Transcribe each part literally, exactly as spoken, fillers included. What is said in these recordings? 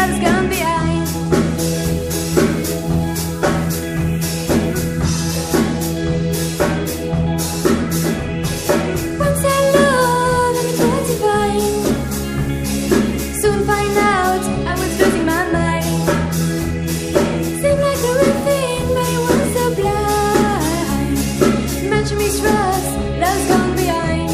love's gone behind. Once I loved and it was divine. Soon find out I was losing my mind. Seemed like the real thing, but I was so blind. Much mistrust, love's gone behind.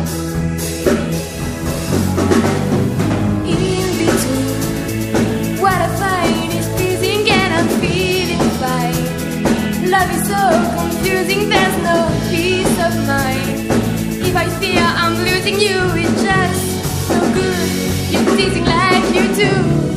In between, what I find is pleasing and I'm feeling fine. Love is so confusing, there's no peace of mind. If I fear I'm losing you, it's just no good. You're teasing like you do.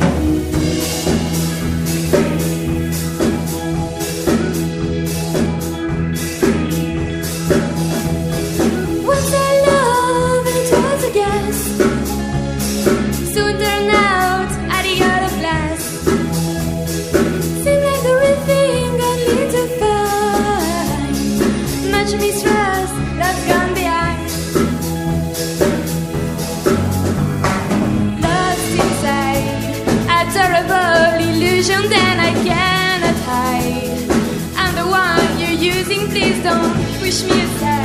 Once I loved and it was a guess. Soon turn out at the other glass. Seemed like the real thing got little fine. Much mistrust, love's gone behind. Lost inside a terrible illusion that I cannot hide. I'm the one you're using, please don't push me aside.